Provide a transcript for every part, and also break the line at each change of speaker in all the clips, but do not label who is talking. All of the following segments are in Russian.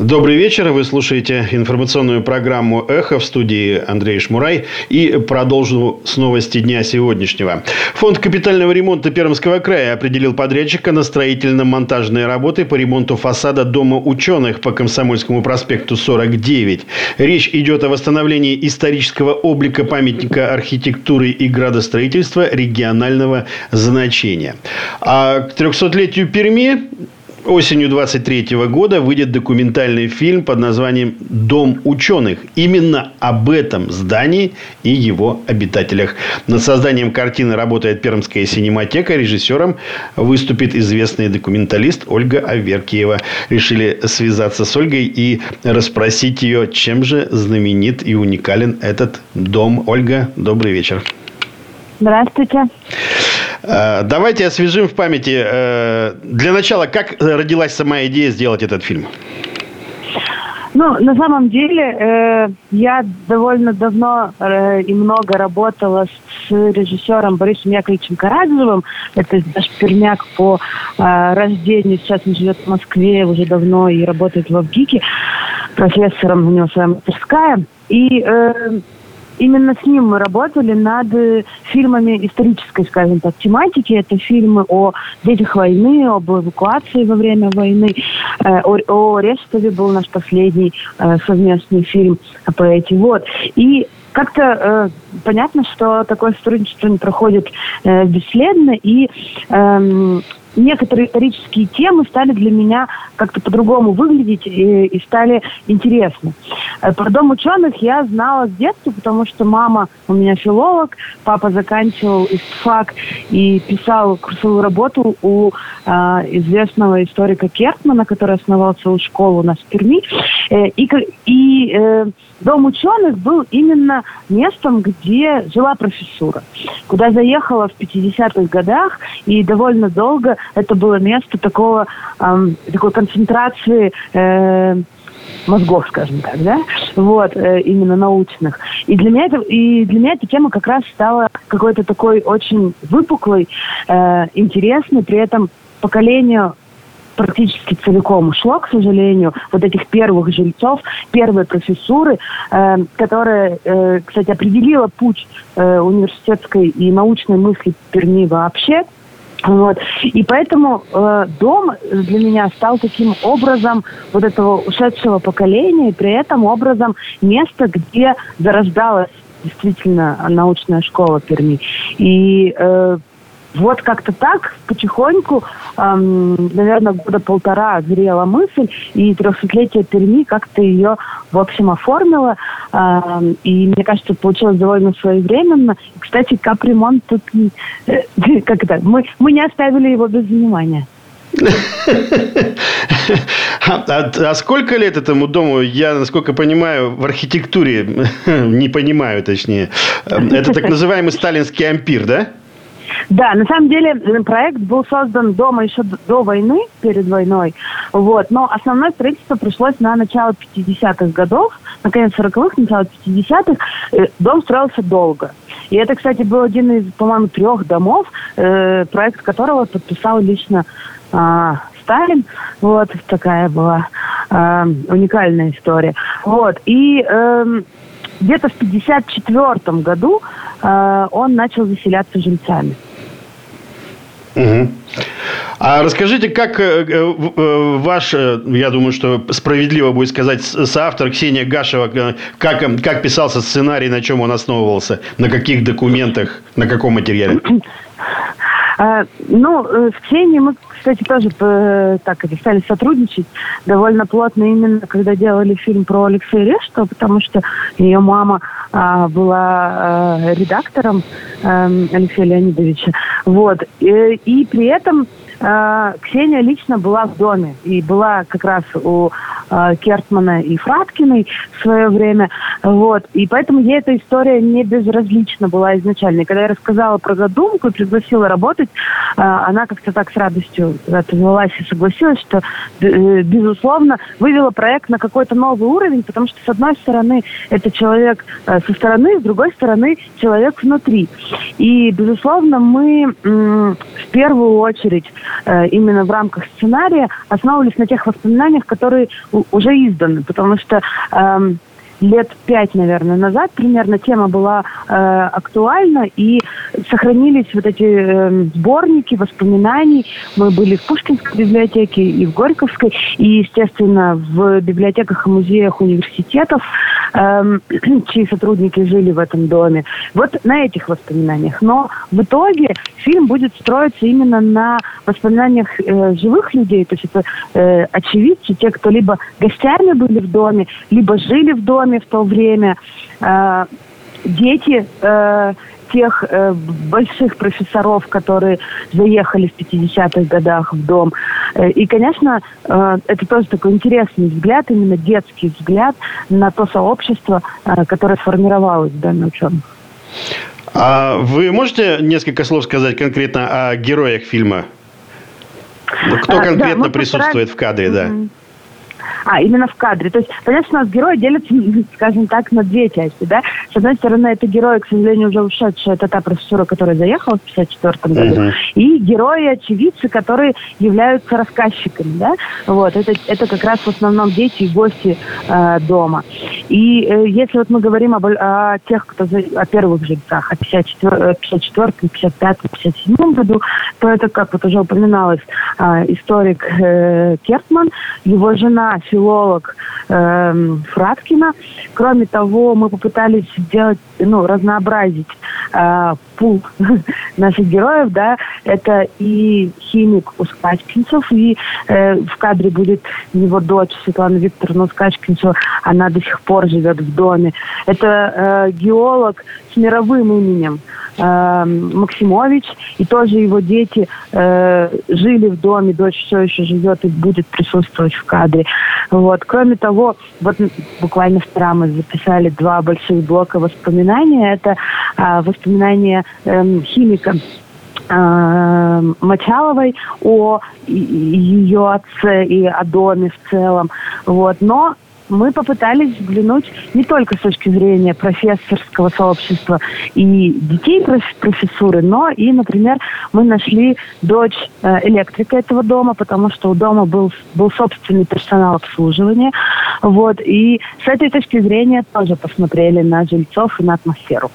Добрый вечер. Вы слушаете информационную программу «Эхо», в студии Андрей Шмурай. И продолжу с новости дня сегодняшнего. Фонд капитального ремонта Пермского края определил подрядчика на строительно-монтажные работы по ремонту фасада Дома ученых по Комсомольскому проспекту 49. Речь идет о восстановлении исторического облика памятника архитектуры и градостроительства регионального значения. А к 300-летию Перми осенью 23 года выйдет документальный фильм под названием «Дом ученых». Именно об этом здании и его обитателях. Над созданием картины работает Пермская синематека. Режиссером выступит известный документалист Ольга Аверкиева. Решили связаться с Ольгой и расспросить ее, чем же знаменит и уникален этот дом. Ольга, добрый вечер.
Здравствуйте.
Давайте освежим в памяти. Для начала, как родилась сама идея сделать этот фильм?
На самом деле, я довольно давно и много работала с режиссером Борисом Яковлевичем Караджевым. Это наш пермяк по рождению. Сейчас он живет в Москве уже давно и работает в ВГИКе. Профессором, у него своя мастерская. И именно с ним мы работали над фильмами исторической, скажем так, тематики. Это фильмы о детях войны, об эвакуации во время войны. О Рестове был наш последний совместный фильм о поэте. Вот. И как-то понятно, что такое сотрудничество не проходит бесследно. И некоторые исторические темы стали для меня как-то по-другому выглядеть и стали интересны. Про Дом ученых я знала с детства, потому что мама у меня филолог, папа заканчивал ИСТФАК и писал курсовую работу у известного историка Кертмана, который основал целую школу у нас в Перми. И Дом ученых был именно местом, где жила профессура, куда заехала в 50-х годах, и довольно долго это было место такой концентрации мозгов, скажем так, да, вот, именно научных. И для меня эта тема как раз стала какой-то такой очень выпуклой, интересной, при этом поколению практически целиком ушло, к сожалению, вот этих первых жильцов, первой профессуры, которая, кстати, определила путь университетской и научной мысли Перми вообще. Вот. И поэтому дом для меня стал таким образом вот этого ушедшего поколения, и при этом образом места, где зарождалась действительно научная школа Перми. И вот как-то так, потихоньку, наверное, года полтора зрела мысль, и 300-летие Перми как-то ее, в общем, оформила. И, мне кажется, получилось довольно своевременно. И, кстати, капремонт тут... Мы не оставили его без внимания.
А сколько лет этому дому? Я, насколько понимаю, в архитектуре, не понимаю, точнее. Это так называемый сталинский ампир, да?
Да, на самом деле проект был создан дома еще до войны, перед войной, вот, но основное строительство пришлось на начало 50-х годов, на конец 40-х, начало 50-х. Дом строился долго. И это, кстати, был один из, по-моему, 3 домов, проект которого подписал лично Сталин. Вот такая была уникальная история. Вот, и где-то в 1954 году он начал заселяться жильцами.
Угу. А расскажите, как ваш, я думаю, что справедливо будет сказать, соавтор Ксения Гашева, как писался сценарий, на чем он основывался, на каких документах, на каком материале?
С Ксенией мы, кстати, тоже стали сотрудничать довольно плотно именно, когда делали фильм про Алексея Рештова, потому что ее мама была редактором Алексея Леонидовича. Вот. И при этом Ксения лично была в доме и была как раз у Кертмана и Фраткиной в свое время. Вот. И поэтому ей эта история не безразлична была изначально. И когда я рассказала про задумку и пригласила работать, она как-то так с радостью отозвалась и согласилась, что, безусловно, вывела проект на какой-то новый уровень, потому что, с одной стороны, это человек со стороны, с другой стороны, человек внутри. И, безусловно, мы в первую очередь именно в рамках сценария основывались на тех воспоминаниях, которые у уже изданы, потому что лет 5, наверное, назад примерно тема была актуальна, и сохранились вот эти сборники воспоминаний. Мы были в Пушкинской библиотеке и в Горьковской, и, естественно, в библиотеках и музеях университетов, чьи сотрудники жили в этом доме. Вот на этих воспоминаниях. Но в итоге фильм будет строиться именно на воспоминаниях живых людей, то есть это очевидцы, те, кто либо гостями были в доме, либо жили в доме в то время, дети тех больших профессоров, которые заехали в 50-х годах в дом. И, конечно, это тоже такой интересный взгляд, именно детский взгляд на то сообщество, которое сформировалось в доме ученых.
А вы можете несколько слов сказать конкретно о героях фильма? Кто конкретно присутствует в кадре, да?
Именно в кадре. То есть, понятно, что у нас герои делятся, скажем так, на две части, да. С одной стороны, это герои, к сожалению, уже ушедшие. Это та профессура, которая заехала в 1954 году. И герои-очевидцы, которые являются рассказчиками, да. Вот. Это как раз в основном дети и гости дома. И если вот мы говорим о тех, о первых жильцах, о 54-м, 55-м, 57-м году, то это, как вот уже упоминалось, историк Кертман, его жена, филолог Фраткина. Кроме того, мы попытались сделать, разнообразить пул наших героев, да, это и химик Ускачкинцев, и в кадре будет его дочь Светлана Викторовна Ускачкинцева, она до сих пор живет в доме. Это геолог с мировым именем Максимович, и тоже его дети жили в доме, дочь все еще живет и будет присутствовать в кадре. Вот. Кроме того, вот буквально вчера мы записали 2 больших блока воспоминания. Это воспоминания химика Мочаловой о ее отце и о доме в целом. Вот. Но мы попытались взглянуть не только с точки зрения профессорского сообщества и детей профессуры, но и, например, мы нашли дочь электрика этого дома, потому что у дома был собственный персонал обслуживания. Вот. И с этой точки зрения тоже посмотрели на жильцов и на атмосферу.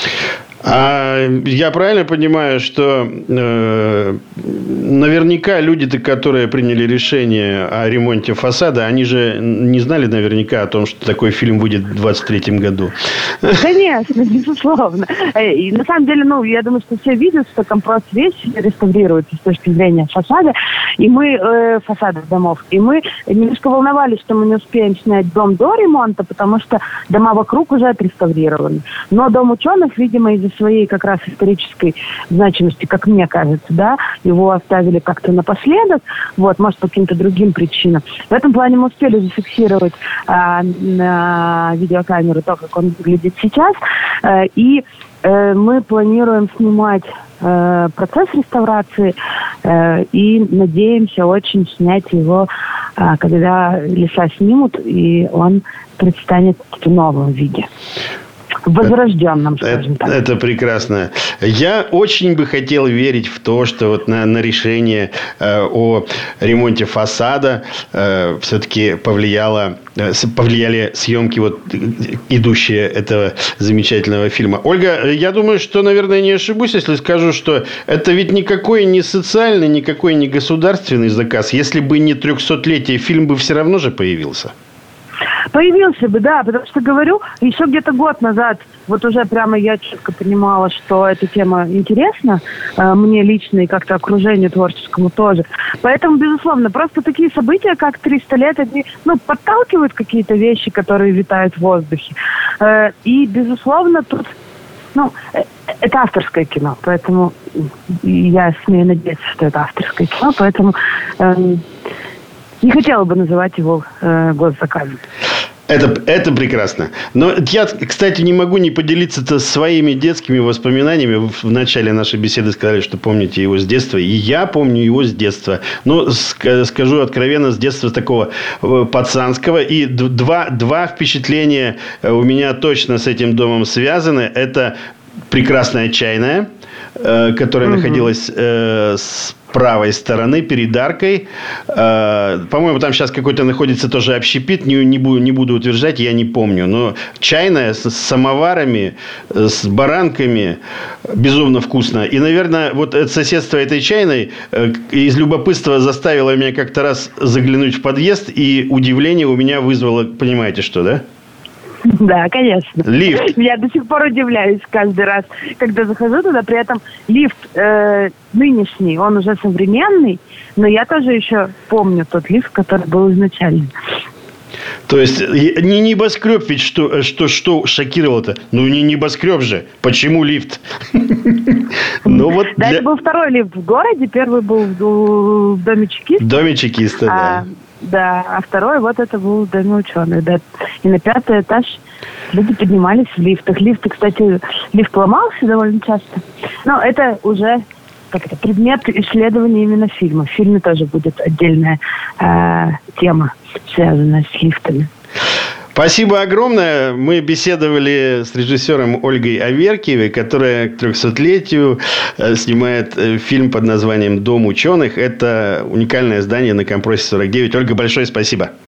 Я правильно понимаю, что наверняка люди-то, которые приняли решение о ремонте фасада, они же не знали наверняка о том, что такой фильм выйдет в 2023 году?
Конечно, безусловно. И на самом деле, я думаю, что все видят, что там просто вещи реставрируются с точки зрения фасада, и мы фасадов домов. И мы немножко волновались, что мы не успеем снять дом до ремонта, потому что дома вокруг уже отреставрированы. Но дом ученых, видимо, из-за своей как раз исторической значимости, как мне кажется, да, его оставили как-то напоследок, вот, может, по каким-то другим причинам. В этом плане мы успели зафиксировать на видеокамеру то, как он выглядит сейчас, и мы планируем снимать процесс реставрации и надеемся очень снять его, когда леса снимут, и он предстанет в новом виде. Возрожденном, скажем так.
Это прекрасно. Я очень бы хотел верить в то, что вот на решение о ремонте фасада все-таки повлияли съемки, идущие этого замечательного фильма. Ольга, я думаю, что, наверное, не ошибусь, если скажу, что это ведь никакой не социальный, никакой не государственный заказ. Если бы не 300-летие, фильм бы все равно же появился.
Появился бы, да, потому что, говорю, еще где-то год назад, вот уже прямо я четко понимала, что эта тема интересна мне лично и как-то окружению творческому тоже. Поэтому, безусловно, просто такие события, как 300 лет, они, подталкивают какие-то вещи, которые витают в воздухе. И, безусловно, тут, это авторское кино, поэтому я смею надеяться, что это авторское кино, поэтому не хотела бы называть его госзаказом.
Это прекрасно. Но я, кстати, не могу не поделиться своими детскими воспоминаниями. Вы в начале нашей беседы сказали, что помните его с детства. И я помню его с детства. Но скажу откровенно, с детства такого пацанского. И два впечатления у меня точно с этим домом связаны. Это прекрасная чайная. которая находилась с правой стороны перед аркой. По-моему, там сейчас какой-то находится тоже общепит. Не буду утверждать, я не помню. Но чайная с самоварами, с баранками. Безумно вкусно. И, наверное, вот соседство этой чайной из любопытства заставило меня как-то раз заглянуть в подъезд. И удивление у меня вызвало, понимаете, что, да?
Да, конечно.
Лифт.
Я до сих пор удивляюсь каждый раз, когда захожу туда. При этом лифт нынешний, он уже современный, но я тоже еще помню тот лифт, который был изначально.
То есть, не небоскреб ведь что шокировало-то? Ну, не небоскреб же. Почему лифт?
Да, это был второй лифт в городе. Первый был в доме чекиста.
В доме чекиста, да.
Да, а второй вот это был в доме ученых, да. И на 5-й этаж люди поднимались в лифтах. Кстати, лифт ломался довольно часто. Но это уже предмет исследования именно фильма. В фильме тоже будет отдельная тема, связанная с лифтами.
Спасибо огромное. Мы беседовали с режиссером Ольгой Аверкиевой, которая к 300-летию снимает фильм под названием «Дом ученых». Это уникальное здание на Компросе 49. Ольга, большое спасибо.